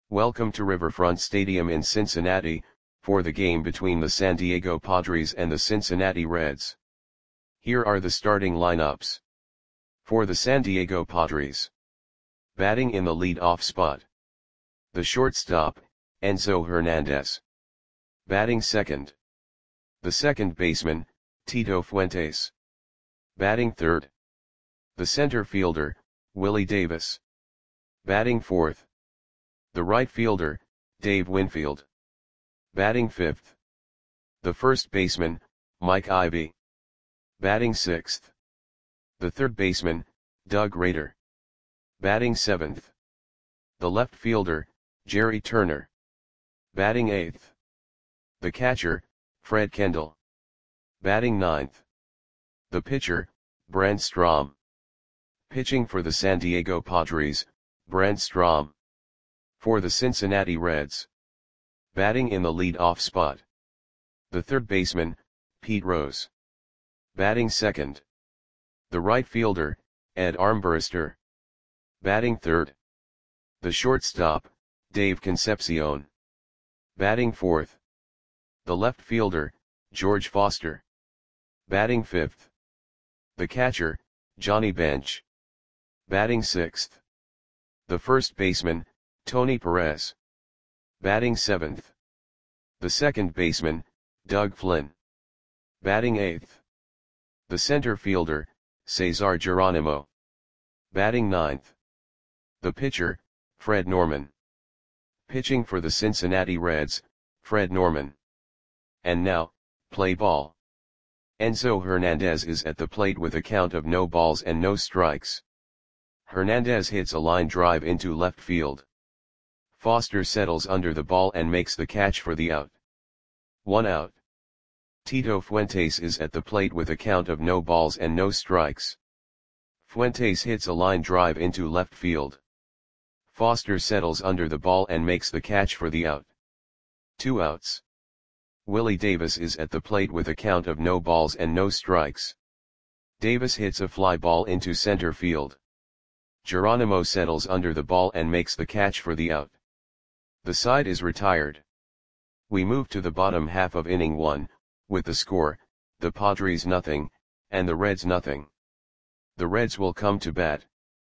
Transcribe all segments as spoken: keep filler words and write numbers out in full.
Welcome to Riverfront Stadium in Cincinnati, for the game between the San Diego Padres and the Cincinnati Reds. Here are the starting lineups. For the San Diego Padres. Batting in the lead-off spot. The shortstop, Enzo Hernandez. Batting second. The second baseman, Tito Fuentes. Batting third. The center fielder, Willie Davis. Batting fourth. The right fielder, Dave Winfield. Batting fifth. The first baseman, Mike Ivey. Batting sixth. The third baseman, Doug Rader. Batting seventh. The left fielder, Jerry Turner. Batting eighth. The catcher, Fred Kendall. Batting ninth. The pitcher, Brent Strom. Pitching for the San Diego Padres, Brent Strom. For the Cincinnati Reds. Batting in the lead-off spot. The third baseman, Pete Rose. Batting second. The right fielder, Ed Armbruster. Batting third. The shortstop, Dave Concepcion. Batting fourth. The left fielder, George Foster. Batting fifth. The catcher, Johnny Bench. Batting sixth. The first baseman, Tony Perez. Batting seventh. The second baseman, Doug Flynn. Batting eighth. The center fielder, Cesar Geronimo. Batting ninth. The pitcher, Fred Norman. Pitching for the Cincinnati Reds, Fred Norman. And now, play ball. Enzo Hernandez is at the plate with a count of no balls and no strikes. Hernandez hits a line drive into left field. Foster settles under the ball and makes the catch for the out. One out. Tito Fuentes is at the plate with a count of no balls and no strikes. Fuentes hits a line drive into left field. Foster settles under the ball and makes the catch for the out. Two outs. Willie Davis is at the plate with a count of no balls and no strikes. Davis hits a fly ball into center field. Geronimo settles under the ball and makes the catch for the out. The side is retired. We move to the bottom half of inning one, with the score, the Padres nothing, and the Reds nothing. The Reds will come to bat.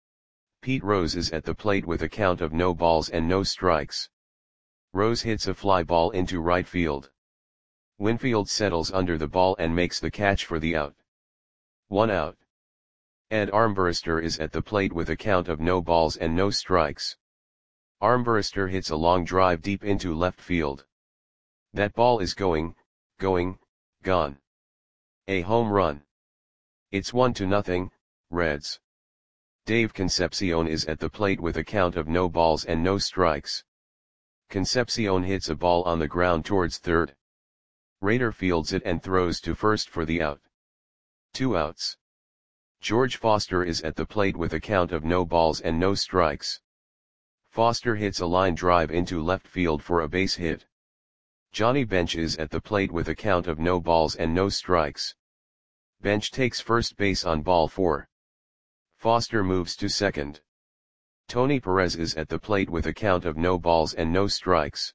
Pete Rose is at the plate with a count of no balls and no strikes. Rose hits a fly ball into right field. Winfield settles under the ball and makes the catch for the out. One out. Ed Armbruster is at the plate with a count of no balls and no strikes. Armbruster hits a long drive deep into left field. That ball is going, going, gone. A home run. It's one to nothing, Reds. Dave Concepcion is at the plate with a count of no balls and no strikes. Concepcion hits a ball on the ground towards third. Rader fields it and throws to first for the out. Two outs. George Foster is at the plate with a count of no balls and no strikes. Foster hits a line drive into left field for a base hit. Johnny Bench is at the plate with a count of no balls and no strikes. Bench takes first base on ball four. Foster moves to second. Tony Perez is at the plate with a count of no balls and no strikes.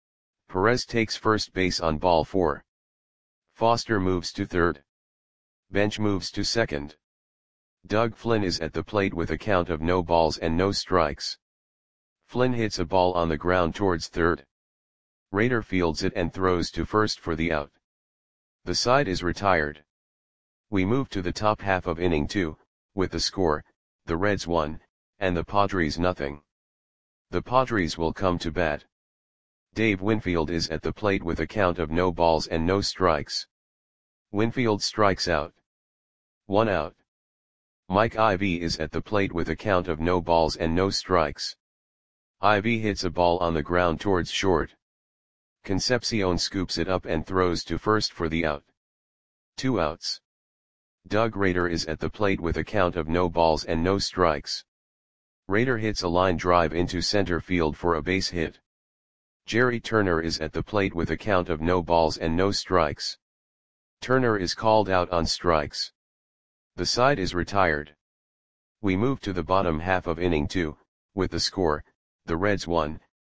Perez takes first base on ball four. Foster moves to third. Bench moves to second. Doug Flynn is at the plate with a count of no balls and no strikes. Flynn hits a ball on the ground towards third. Rader fields it and throws to first for the out. The side is retired. We move to the top half of inning two, with the score, the Reds one, and the Padres nothing. The Padres will come to bat. Dave Winfield is at the plate with a count of no balls and no strikes. Winfield strikes out. One out. Mike Ivey is at the plate with a count of no balls and no strikes. Ivey hits a ball on the ground towards short. Concepcion scoops it up and throws to first for the out. Two outs. Doug Rader is at the plate with a count of no balls and no strikes. Rader hits a line drive into center field for a base hit. Jerry Turner is at the plate with a count of no balls and no strikes. Turner is called out on strikes. The side is retired. We move to the bottom half of inning two, with the score, the Reds one,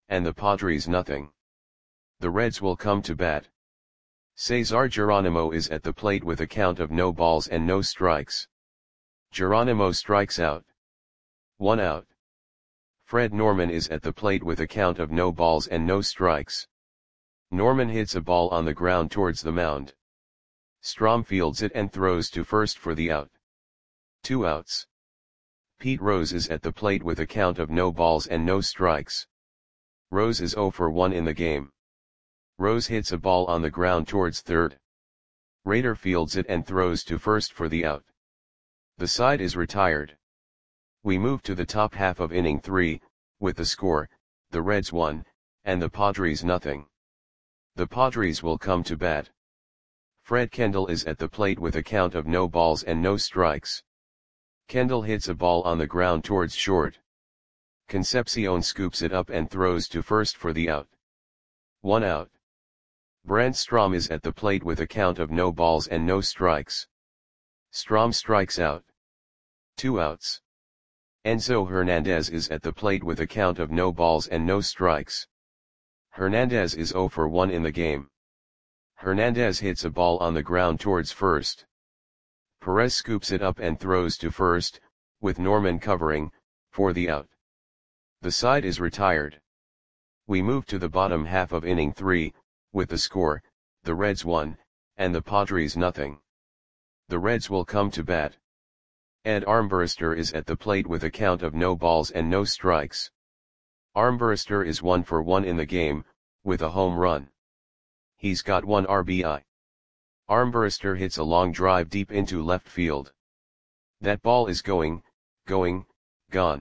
and the Padres nothing. The Reds will come to bat. Cesar Geronimo is at the plate with a count of no balls and no strikes. Geronimo strikes out. One out. Fred Norman is at the plate with a count of no balls and no strikes. Norman hits a ball on the ground towards the mound. Strom fields it and throws to first for the out. Two outs. Pete Rose is at the plate with a count of no balls and no strikes. Rose is oh for one in the game. Rose hits a ball on the ground towards third. Rader fields it and throws to first for the out. The side is retired. We move to the top half of inning three, with the score, the Reds one, and the Padres nothing. The Padres will come to bat. Fred Kendall is at the plate with a count of no balls and no strikes. Kendall hits a ball on the ground towards short. Concepcion scoops it up and throws to first for the out. One out. Brant Strom is at the plate with a count of no balls and no strikes. Strom strikes out. Two outs. Enzo Hernandez is at the plate with a count of no balls and no strikes. Hernandez is oh for one in the game. Hernandez hits a ball on the ground towards first. Perez scoops it up and throws to first, with Norman covering, for the out. The side is retired. We move to the bottom half of inning three, with the score, the Reds one, and the Padres nothing. The Reds will come to bat. Ed Armbruster is at the plate with a count of no balls and no strikes. Armbruster is one for one in the game, with a home run. He's got one R B I. Armbruster hits a long drive deep into left field. That ball is going, going, gone.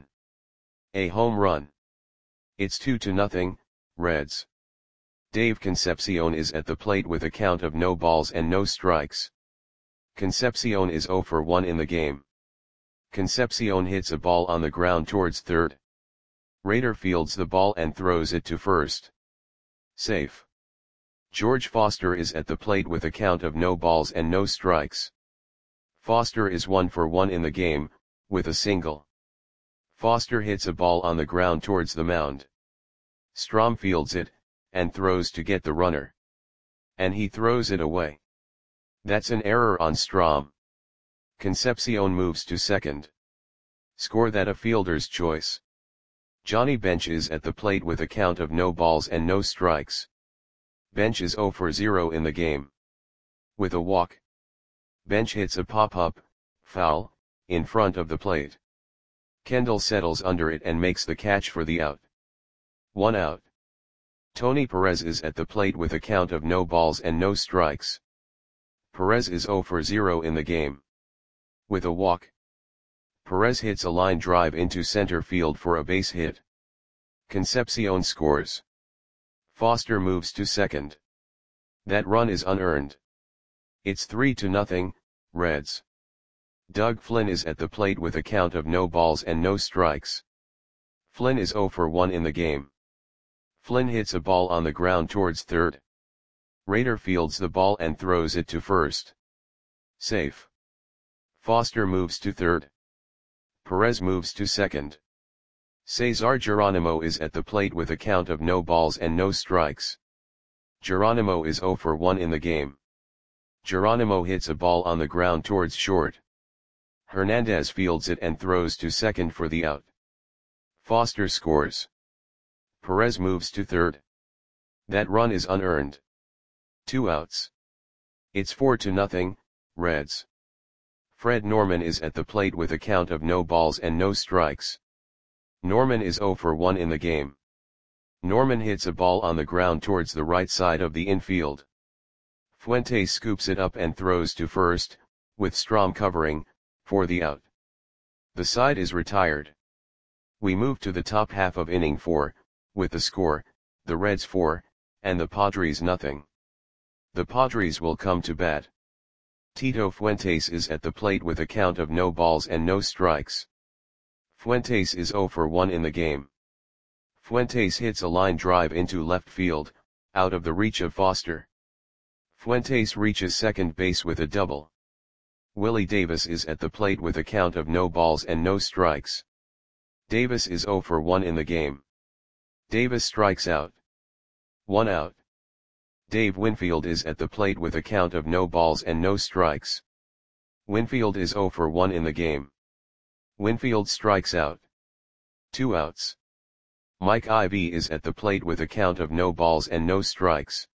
A home run. It's two to nothing, Reds. Dave Concepcion is at the plate with a count of no balls and no strikes. Concepcion is oh for one in the game. Concepcion hits a ball on the ground towards third. Rader fields the ball and throws it to first. Safe. George Foster is at the plate with a count of no balls and no strikes. Foster is one for one in the game, with a single. Foster hits a ball on the ground towards the mound. Strom fields it, and throws to get the runner. And he throws it away. That's an error on Strom. Concepcion moves to second. Score that a fielder's choice. Johnny Bench is at the plate with a count of no balls and no strikes. Bench is oh for zero in the game. With a walk. Bench hits a pop-up, foul, in front of the plate. Kendall settles under it and makes the catch for the out. One out. Tony Perez is at the plate with a count of no balls and no strikes. Perez is oh for zero in the game. With a walk. Perez hits a line drive into center field for a base hit. Concepcion scores. Foster moves to second. That run is unearned. It's three to nothing, Reds. Doug Flynn is at the plate with a count of no balls and no strikes. Flynn is oh for one in the game. Flynn hits a ball on the ground towards third. Rader fields the ball and throws it to first. Safe. Foster moves to third. Perez moves to second. Cesar Geronimo is at the plate with a count of no balls and no strikes. Geronimo is oh for one in the game. Geronimo hits a ball on the ground towards short. Hernandez fields it and throws to second for the out. Foster scores. Perez moves to third. That run is unearned. Two outs. It's four to nothing, Reds. Fred Norman is at the plate with a count of no balls and no strikes. Norman is oh for one in the game. Norman hits a ball on the ground towards the right side of the infield. Fuentes scoops it up and throws to first, with Strom covering, for the out. The side is retired. We move to the top half of inning four, with the score, the Reds four, and the Padres nothing. The Padres will come to bat. Tito Fuentes is at the plate with a count of no balls and no strikes. Fuentes is oh for one in the game. Fuentes hits a line drive into left field, out of the reach of Foster. Fuentes reaches second base with a double. Willie Davis is at the plate with a count of no balls and no strikes. Davis is oh for one in the game. Davis strikes out. One out. Dave Winfield is at the plate with a count of no balls and no strikes. Winfield is zero for one in the game. Winfield strikes out. Two outs. Mike Ivy is at the plate with a count of no balls and no strikes.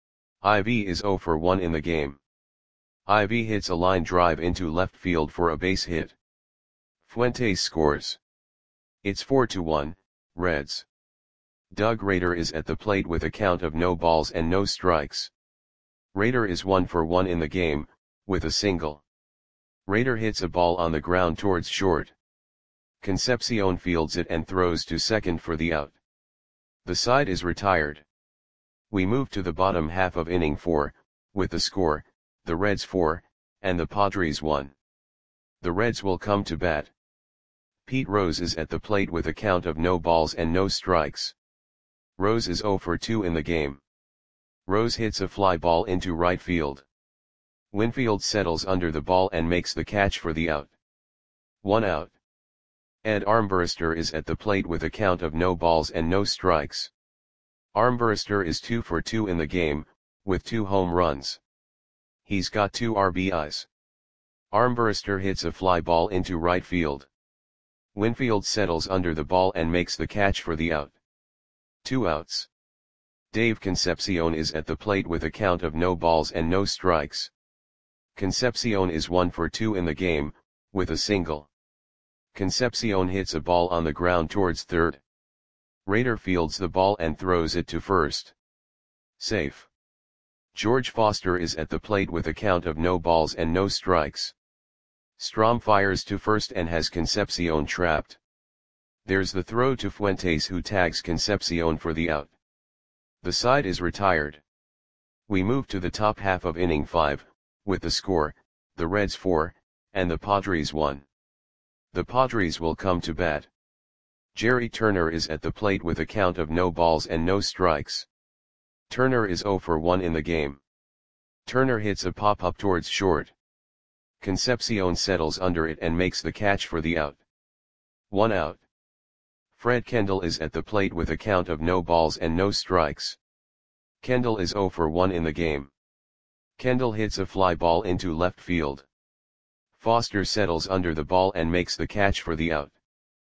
Ivy is zero for one in the game. Ivy hits a line drive into left field for a base hit. Fuentes scores. It's four to one, Reds. Doug Rader is at the plate with a count of no balls and no strikes. Rader is one for one in the game, with a single. Rader hits a ball on the ground towards short. Concepcion fields it and throws to second for the out. The side is retired. We move to the bottom half of inning four, with the score, the Reds four, and the Padres one. The Reds will come to bat. Pete Rose is at the plate with a count of no balls and no strikes. Rose is zero for two in the game. Rose hits a fly ball into right field. Winfield settles under the ball and makes the catch for the out. One out. Ed Armbruster is at the plate with a count of no balls and no strikes. Armbruster is two for two in the game, with two home runs. He's got two R B Is. Armbruster hits a fly ball into right field. Winfield settles under the ball and makes the catch for the out. Two outs. Dave Concepcion is at the plate with a count of no balls and no strikes. Concepcion is one for two in the game, with a single. Concepcion hits a ball on the ground towards third. Rader fields the ball and throws it to first. Safe. George Foster is at the plate with a count of no balls and no strikes. Strom fires to first and has Concepcion trapped. There's the throw to Fuentes, who tags Concepcion for the out. The side is retired. We move to the top half of inning five, with the score, the Reds four, and the Padres one. The Padres will come to bat. Jerry Turner is at the plate with a count of no balls and no strikes. Turner is zero for one in the game. Turner hits a pop-up towards short. Concepcion settles under it and makes the catch for the out. One out. Fred Kendall is at the plate with a count of no balls and no strikes. Kendall is zero for one in the game. Kendall hits a fly ball into left field. Foster settles under the ball and makes the catch for the out.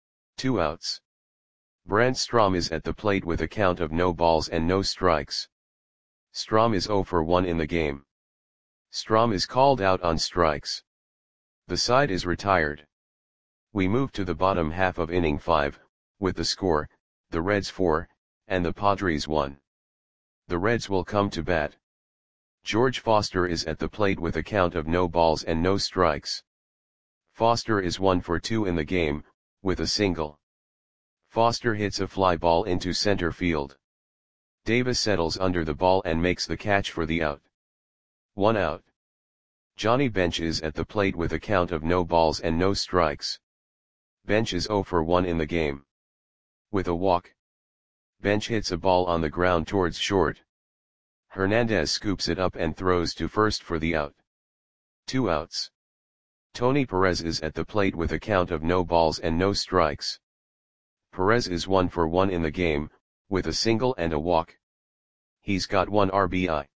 Two outs. Brant Strom is at the plate with a count of no balls and no strikes. Strom is zero for one in the game. Strom is called out on strikes. The side is retired. We move to the bottom half of inning five, with the score, the Reds four, and the Padres one. The Reds will come to bat. George Foster is at the plate with a count of no balls and no strikes. Foster is one for two in the game, with a single. Foster hits a fly ball into center field. Davis settles under the ball and makes the catch for the out. One out. Johnny Bench is at the plate with a count of no balls and no strikes. Bench is zero for one in the game. With a walk. Bench hits a ball on the ground towards short. Hernandez scoops it up and throws to first for the out. Two outs. Tony Perez is at the plate with a count of no balls and no strikes. Perez is one for one in the game, with a single and a walk. He's got one R B I.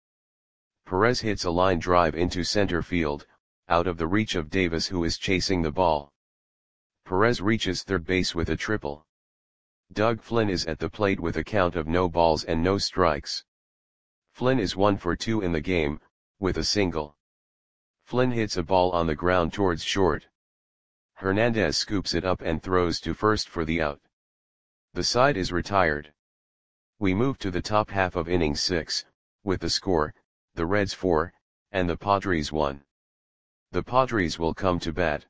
Perez hits a line drive into center field, out of the reach of Davis, who is chasing the ball. Perez reaches third base with a triple. Doug Flynn is at the plate with a count of no balls and no strikes. Flynn is one for two in the game, with a single. Flynn hits a ball on the ground towards short. Hernandez scoops it up and throws to first for the out. The side is retired. We move to the top half of inning six, with the score, the Reds four, and the Padres one. The Padres will come to bat.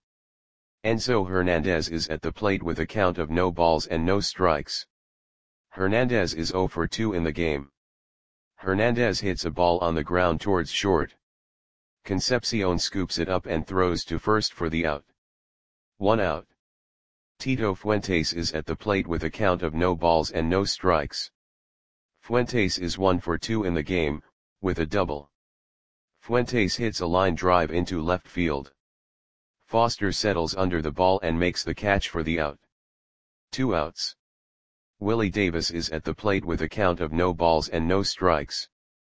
Enzo Hernandez is at the plate with a count of no balls and no strikes. Hernandez is zero for two in the game. Hernandez hits a ball on the ground towards short. Concepcion scoops it up and throws to first for the out. One out. Tito Fuentes is at the plate with a count of no balls and no strikes. Fuentes is one for two in the game, with a double. Fuentes hits a line drive into left field. Foster settles under the ball and makes the catch for the out. Two outs. Willie Davis is at the plate with a count of no balls and no strikes.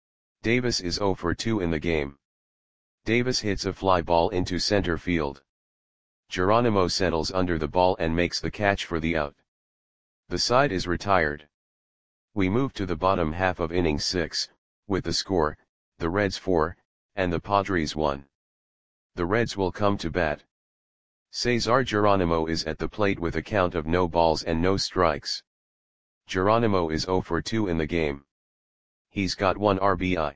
Davis is zero for two in the game. Davis hits a fly ball into center field. Geronimo settles under the ball and makes the catch for the out. The side is retired. We move to the bottom half of inning six, with the score, the Reds four, and the Padres one. The Reds will come to bat. Cesar Geronimo is at the plate with a count of no balls and no strikes. Geronimo is zero for two in the game. He's got one R B I.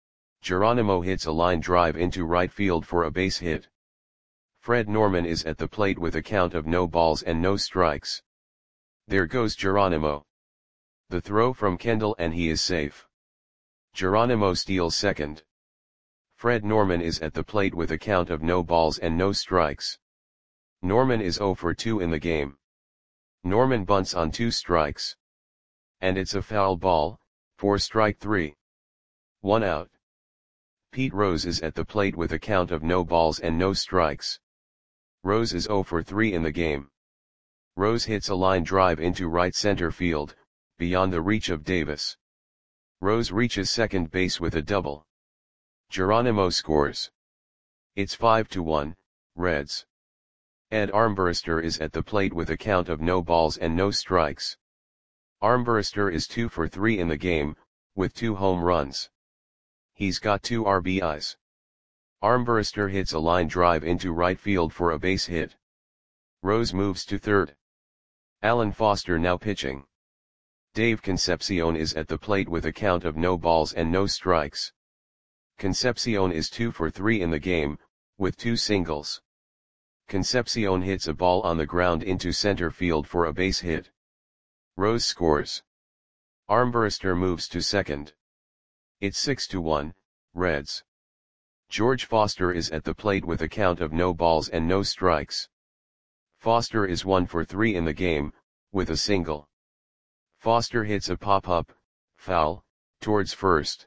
Geronimo hits a line drive into right field for a base hit. Fred Norman is at the plate with a count of no balls and no strikes. There goes Geronimo. The throw from Kendall and he is safe. Geronimo steals second. Fred Norman is at the plate with a count of no balls and no strikes. Norman is zero for two in the game. Norman bunts on two strikes. And it's a foul ball, for strike three. One out. Pete Rose is at the plate with a count of no balls and no strikes. Rose is zero for three in the game. Rose hits a line drive into right center field, beyond the reach of Davis. Rose reaches second base with a double. Geronimo scores. It's five to one, Reds. Ed Armbruster is at the plate with a count of no balls and no strikes. Armbruster is two for three in the game, with two home runs. He's got two R B Is. Armbruster hits a line drive into right field for a base hit. Rose moves to third. Alan Foster now pitching. Dave Concepcion is at the plate with a count of no balls and no strikes. Concepcion is two for three in the game, with two singles. Concepcion hits a ball on the ground into center field for a base hit. Rose scores. Armbruster moves to second. It's six to one, Reds. George Foster is at the plate with a count of no balls and no strikes. Foster is one for three in the game, with a single. Foster hits a pop-up, foul, towards first.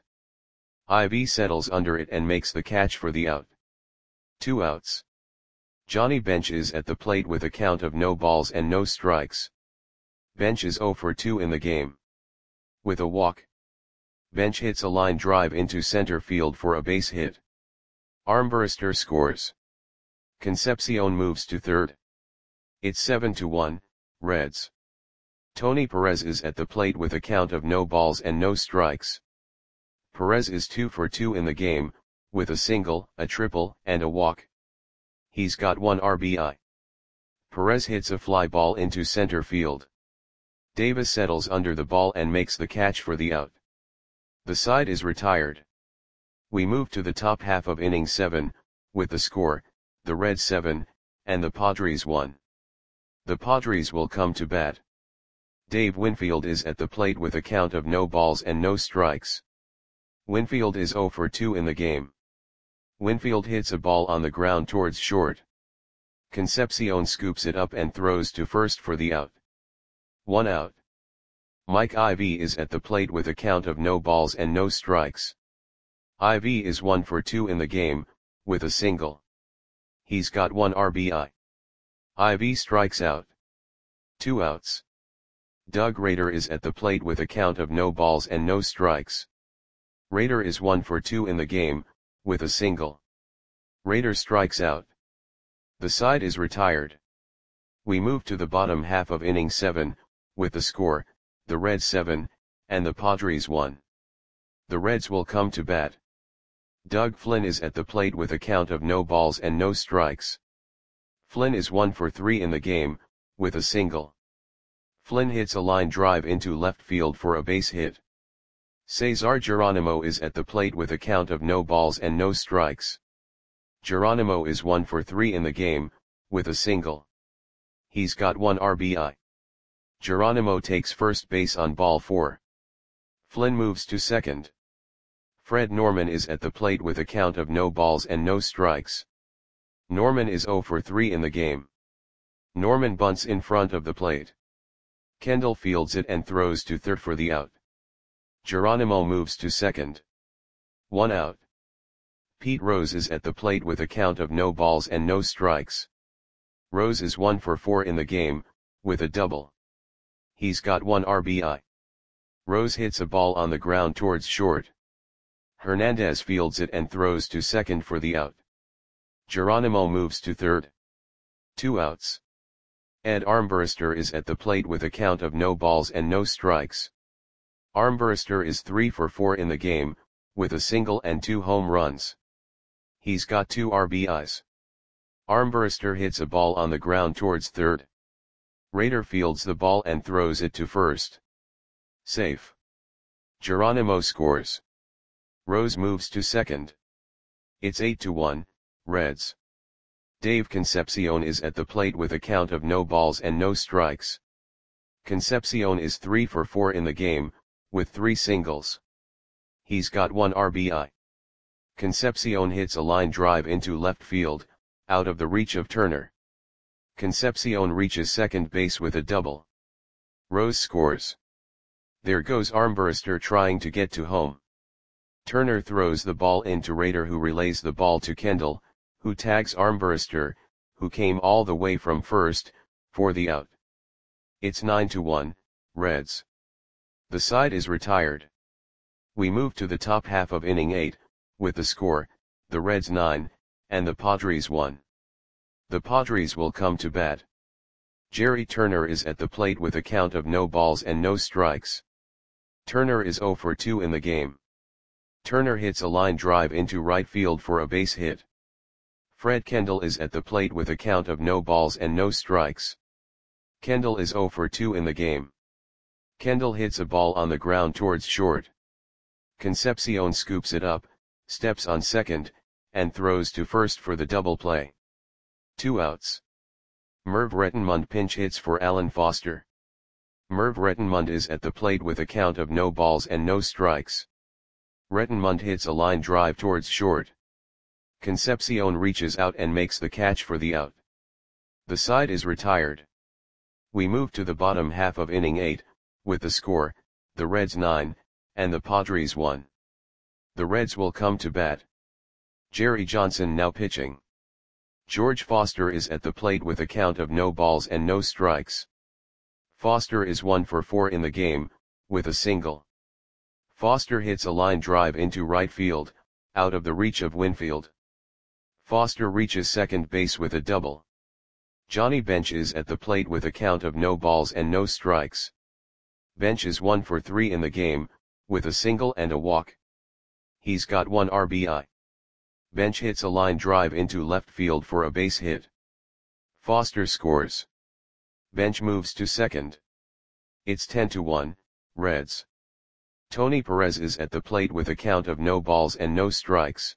Ivy settles under it and makes the catch for the out. Two outs. Johnny Bench is at the plate with a count of no balls and no strikes. Bench is zero for two in the game. With a walk. Bench hits a line drive into center field for a base hit. Armbruster scores. Concepcion moves to third. It's seven to one, Reds. Tony Perez is at the plate with a count of no balls and no strikes. Perez is two for two in the game, with a single, a triple, and a walk. He's got one R B I. Perez hits a fly ball into center field. Davis settles under the ball and makes the catch for the out. The side is retired. We move to the top half of inning seven, with the score, the Reds seven, and the Padres one. The Padres will come to bat. Dave Winfield is at the plate with a count of no balls and no strikes. Winfield is zero for two in the game. Winfield hits a ball on the ground towards short. Concepcion scoops it up and throws to first for the out. One out. Mike Ivy is at the plate with a count of no balls and no strikes. Ivy is one for two in the game, with a single. He's got one R B I. Ivy strikes out. Two outs. Doug Rader is at the plate with a count of no balls and no strikes. Rader is one for two in the game, with a single. Rader strikes out. The side is retired. We move to the bottom half of inning seven, with the score, the Reds seven, and the Padres one. The Reds will come to bat. Doug Flynn is at the plate with a count of no balls and no strikes. Flynn is one for three in the game, with a single. Flynn hits a line drive into left field for a base hit. Cesar Geronimo is at the plate with a count of no balls and no strikes. Geronimo is one for three in the game, with a single. He's got one R B I. Geronimo takes first base on ball four. Flynn moves to second. Fred Norman is at the plate with a count of no balls and no strikes. Norman is zero for three in the game. Norman bunts in front of the plate. Kendall fields it and throws to third for the out. Geronimo moves to second. One out. Pete Rose is at the plate with a count of no balls and no strikes. Rose is one for four in the game, with a double. He's got one R B I. Rose hits a ball on the ground towards short. Hernandez fields it and throws to second for the out. Geronimo moves to third. Two outs. Ed Armbruster is at the plate with a count of no balls and no strikes. Armbruster is three for four in the game, with a single and two home runs. He's got two R B Is. Armbruster hits a ball on the ground towards third. Rader fields the ball and throws it to first. Safe. Geronimo scores. Rose moves to second. It's eight to one, Reds. Dave Concepcion is at the plate with a count of no balls and no strikes. Concepcion is three for four in the game, with three singles. He's got one R B I. Concepcion hits a line drive into left field, out of the reach of Turner. Concepcion reaches second base with a double. Rose scores. There goes Armbruster trying to get to home. Turner throws the ball into Rader, who relays the ball to Kendall, who tags Armbruster, who came all the way from first, for the out. It's nine to one, Reds. The side is retired. We move to the top half of inning eight, with the score, the Reds nine, and the Padres one. The Padres will come to bat. Jerry Turner is at the plate with a count of no balls and no strikes. Turner is zero for two in the game. Turner hits a line drive into right field for a base hit. Fred Kendall is at the plate with a count of no balls and no strikes. Kendall is zero for two in the game. Kendall hits a ball on the ground towards short. Concepcion scoops it up, steps on second, and throws to first for the double play. Two outs. Merv Rettenmund pinch hits for Alan Foster. Merv Rettenmund is at the plate with a count of no balls and no strikes. Rettenmund hits a line drive towards short. Concepcion reaches out and makes the catch for the out. The side is retired. We move to the bottom half of inning eight, with the score, the Reds nine, and the Padres one. The Reds will come to bat. Jerry Johnson now pitching. George Foster is at the plate with a count of no balls and no strikes. Foster is one for four in the game, with a single. Foster hits a line drive into right field, out of the reach of Winfield. Foster reaches second base with a double. Johnny Bench is at the plate with a count of no balls and no strikes. Bench is one for three in the game, with a single and a walk. He's got one R B I. Bench hits a line drive into left field for a base hit. Foster scores. Bench moves to second. It's ten to one, Reds. Tony Perez is at the plate with a count of no balls and no strikes.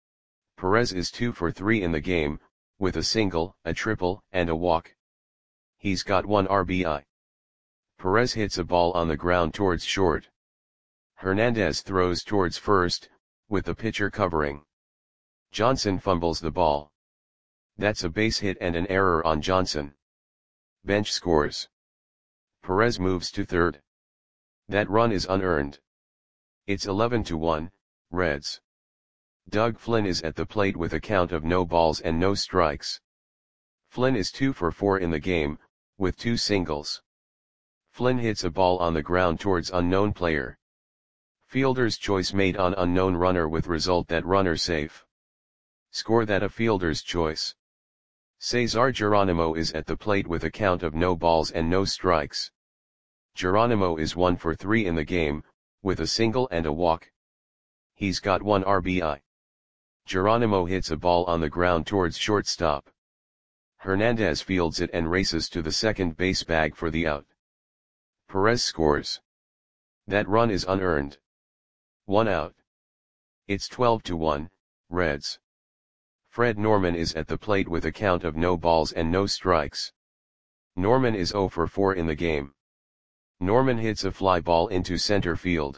Perez is two for three in the game, with a single, a triple, and a walk. He's got one R B I. Perez hits a ball on the ground towards short. Hernandez throws towards first, with the pitcher covering. Johnson fumbles the ball. That's a base hit and an error on Johnson. Bench scores. Perez moves to third. That run is unearned. It's eleven to one, Reds. Doug Flynn is at the plate with a count of no balls and no strikes. Flynn is two for four in the game, with two singles. Flynn hits a ball on the ground towards unknown player. Fielder's choice made on unknown runner with result that runner safe. Score that a fielder's choice. Cesar Geronimo is at the plate with a count of no balls and no strikes. Geronimo is one for three in the game, with a single and a walk. He's got one R B I. Geronimo hits a ball on the ground towards shortstop. Hernandez fields it and races to the second base bag for the out. Perez scores. That run is unearned. One out. It's twelve to one, Reds. Fred Norman is at the plate with a count of no balls and no strikes. Norman is zero for four in the game. Norman hits a fly ball into center field.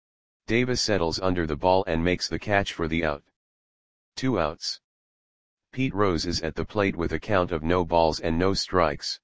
Davis settles under the ball and makes the catch for the out. Two outs. Pete Rose is at the plate with a count of no balls and no strikes.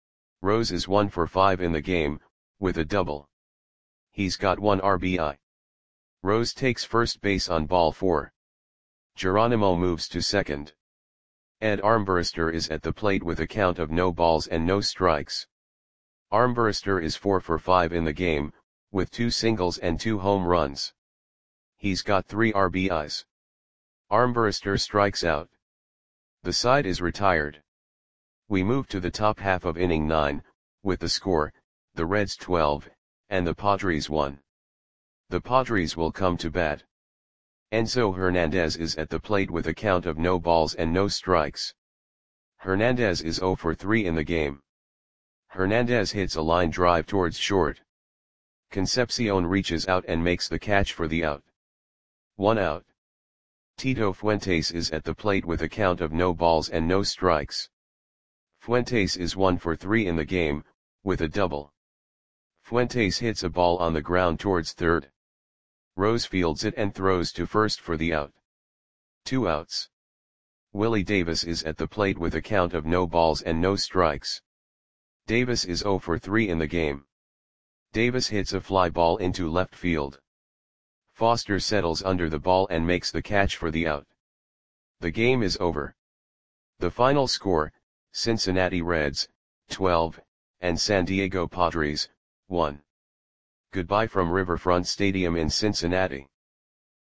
Rose is one for five in the game, with a double. He's got one R B I. Rose takes first base on ball four. Geronimo moves to second. Ed Armbruster is at the plate with a count of no balls and no strikes. Armbrister is four for five in the game, with two singles and two home runs. He's got three R B Is. Armbrister strikes out. The side is retired. We move to the top half of inning nine, with the score, the Reds twelve, and the Padres one. The Padres will come to bat. Enzo Hernandez is at the plate with a count of no balls and no strikes. Hernandez is zero for three in the game. Hernandez hits a line drive towards short. Concepcion reaches out and makes the catch for the out. One out. Tito Fuentes is at the plate with a count of no balls and no strikes. Fuentes is one for three in the game, with a double. Fuentes hits a ball on the ground towards third. Rose fields it and throws to first for the out. Two outs. Willie Davis is at the plate with a count of no balls and no strikes. Davis is zero for three in the game. Davis hits a fly ball into left field. Foster settles under the ball and makes the catch for the out. The game is over. The final score, Cincinnati Reds, twelve, and San Diego Padres, one. Goodbye from Riverfront Stadium in Cincinnati.